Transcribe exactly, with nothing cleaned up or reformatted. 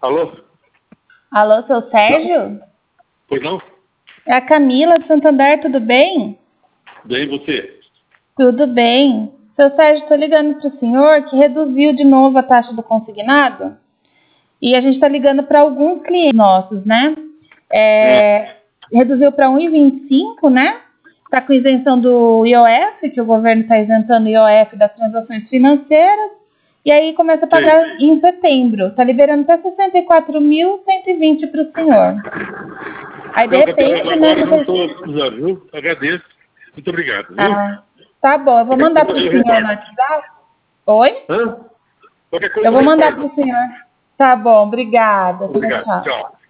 Alô? Alô, seu Sérgio? Pois não? É a Camila de Santander, tudo bem? Bem, você? Tudo bem. Seu Sérgio, estou ligando para o senhor que reduziu de novo a taxa do consignado. E a gente está ligando para alguns clientes nossos, né? É, reduziu para um vírgula vinte e cinco, né? Está com isenção do I O F, que o governo está isentando o I O F das transações financeiras. E aí começa a pagar Sim. em setembro. Está liberando até sessenta e quatro mil cento e vinte para o senhor. Aí, de Não, até repente, né? agora não estou precisando, viu? Agradeço. Muito obrigado, viu? Ah, tá bom. Eu vou mandar para o Eu senhor no retorno. WhatsApp. Oi? Hã? Qualquer coisa Eu eu vou mandar retorno. para o senhor. Tá bom, obrigada. Tchau, Obrigado. tchau. Tchau.